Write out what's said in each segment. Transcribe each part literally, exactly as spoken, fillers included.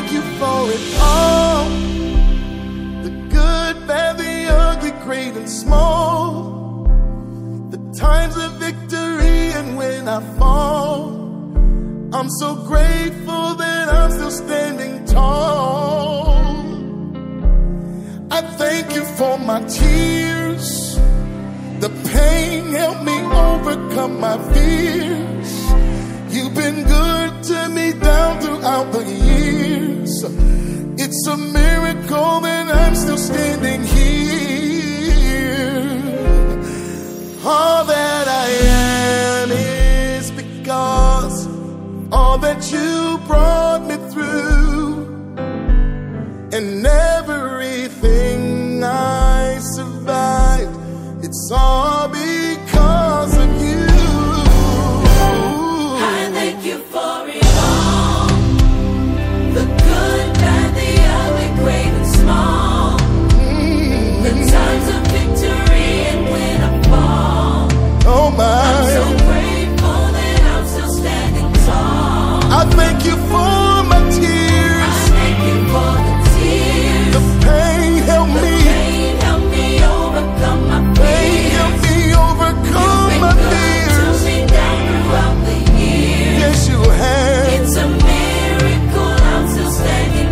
thank you for it all. The good, bad, the ugly, great and small. The times of victory and when I fall. I'm so grateful that I'm still standing tall. I thank you for my tears. The pain helped me overcome my fears. You've been good to me down throughout the years. It's a miracle that I'm still standing here. All that I am is because all that you brought me through, and everything I survived, it's all because of you. I thank you for it all. The good, bad, the ugly, great and small. Mm-hmm. The times of victory and when I fall. Oh my. I'm so grateful that I'm still standing tall. I thank you for my tears. I thank you for the tears. The pain helped the me. Pain helped me overcome my fears. Pain helped me overcome my fears. To me down throughout the years. Yes, you have. It's a miracle I'm still standing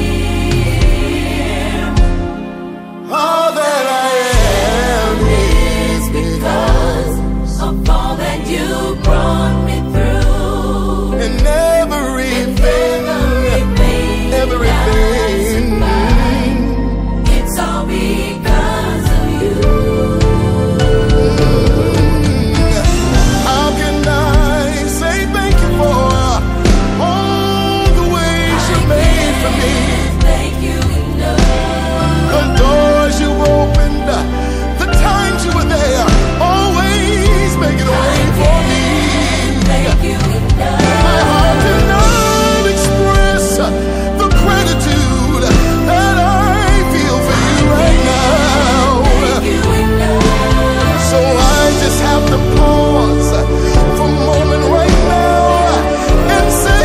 here. All that I am is because of all that you brought me through. and everything, Everything, everything. it's all because of you. How can I say thank you for all the ways you made for me? Thank you enough. The doors you opened, the times you were there, always making a way for me. Thank you enough. My heart cannot express the gratitude that I feel for you right now. Thank you enough. So I just have to pause for a moment right now and say,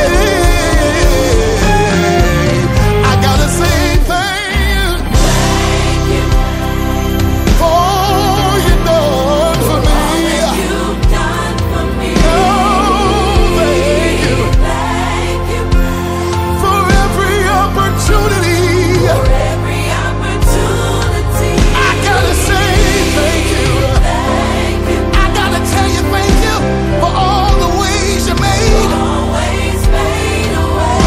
I gotta say thank you Thank you for all you've done for me. you've done for me. Oh, thank you Thank you for every opportunity. for every opportunity. I gotta say thank you. Thank you. I gotta tell you thank you for all the ways you made. Always made a way.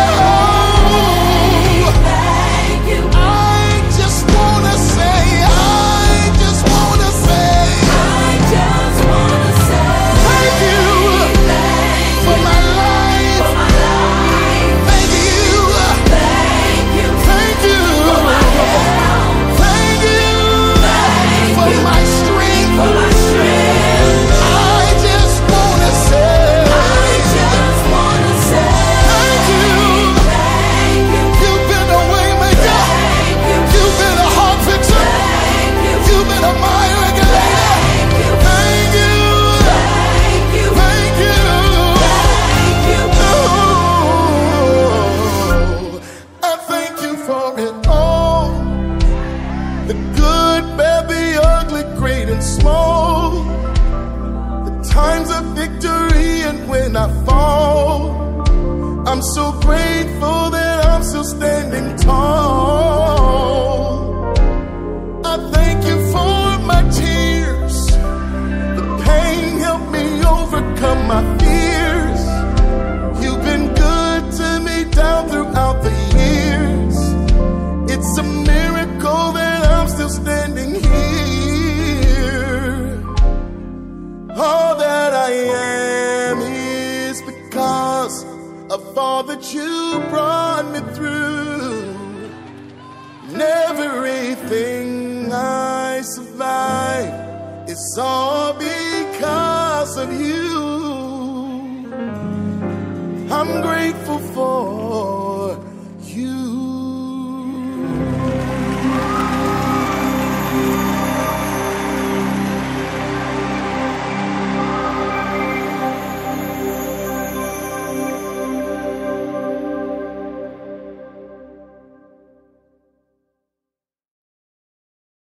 Oh, Thank you. I just wanna say, I just wanna say I just wanna say thank you thank for you my life. for my life. Thank you, Thank you thank you, for my health. thank you Thank for you my strength. for my strength. I just wanna say I just wanna say thank you. thank you. You've been a way maker. Thank you. You've been a heart fixer. Thank you. You've been a mind regulator. Thank you. Thank you. Thank you. Thank you. Thank you. Oh, I thank you for it all. The good, bad, the ugly, great and small. The times of victory and when I fall. I'm so grateful that I'm still standing tall. I thank you for my tears. The pain helped me overcome my fears. You've been good to me down throughout the years. It's a miracle that I'm still standing here. All that I am is because of all that you brought me through. And everything I survived, it's all because of you. I'm grateful for you.